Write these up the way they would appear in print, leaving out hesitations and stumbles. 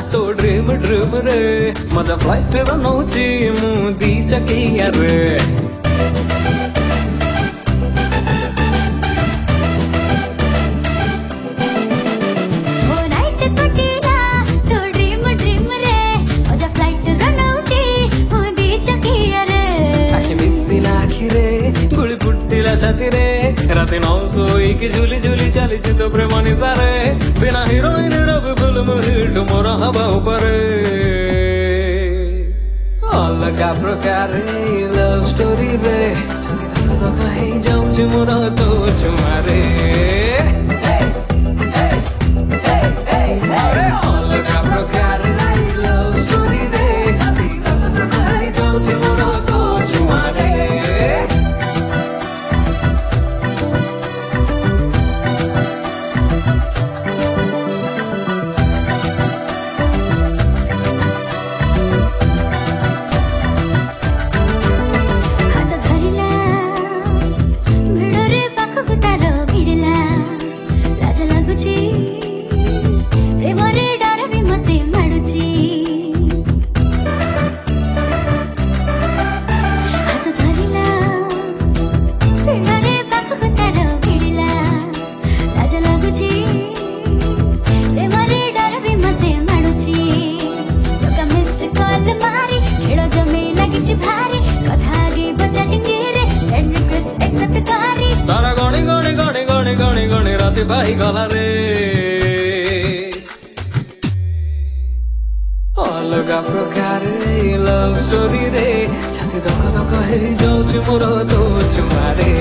तो dream dream रे मजा फ्लाइट बनौची मु दी चकिया रे छाती रे रात 900 की झूली झूली चली तो प्रेम निसारे बिना हीरोइन रब फिल्म हिट मोरा हवा ऊपर अलगा प्रकार लव स्टोरी रे छाती धक धक हे जाऊँ मोरा तो चुमारे अलगा प्रकार लव स्टोरी रे छाती धक धक हे जाऊँ मोरा तो चुमारे तारा गणी गणी गणी गणी गणी गणी राती भाई गला रे अलगा प्रकार लव स्टोरी रे छाती धक धक हे जाऊँ मोर तो चुमारे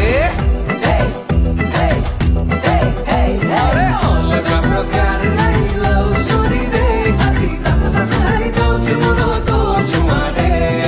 अलगा प्रकार लव स्टोरी रे छाती धक धक हे जाऊँ मोर तो चुमारे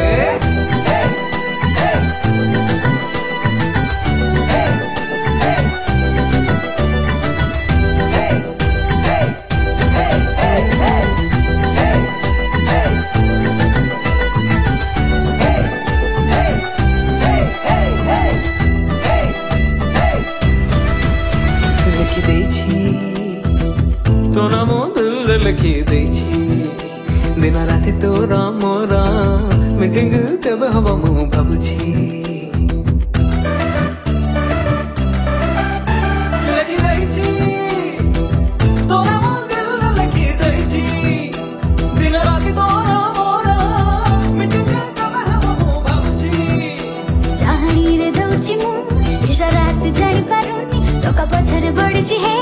तो नाम दिल लिखी देछि दिन राति तोरा मोरा मीटिंग केबे हवा मु भाबुछि लिखी देछि तो नाम दिल लिखी देछि दिन राति तोरा मोरा मीटिंग केबे हवा मु भाबुछि चाहनी रे दउछि मु इशारा से जानि पारुनी टका पछरे बढिछि हे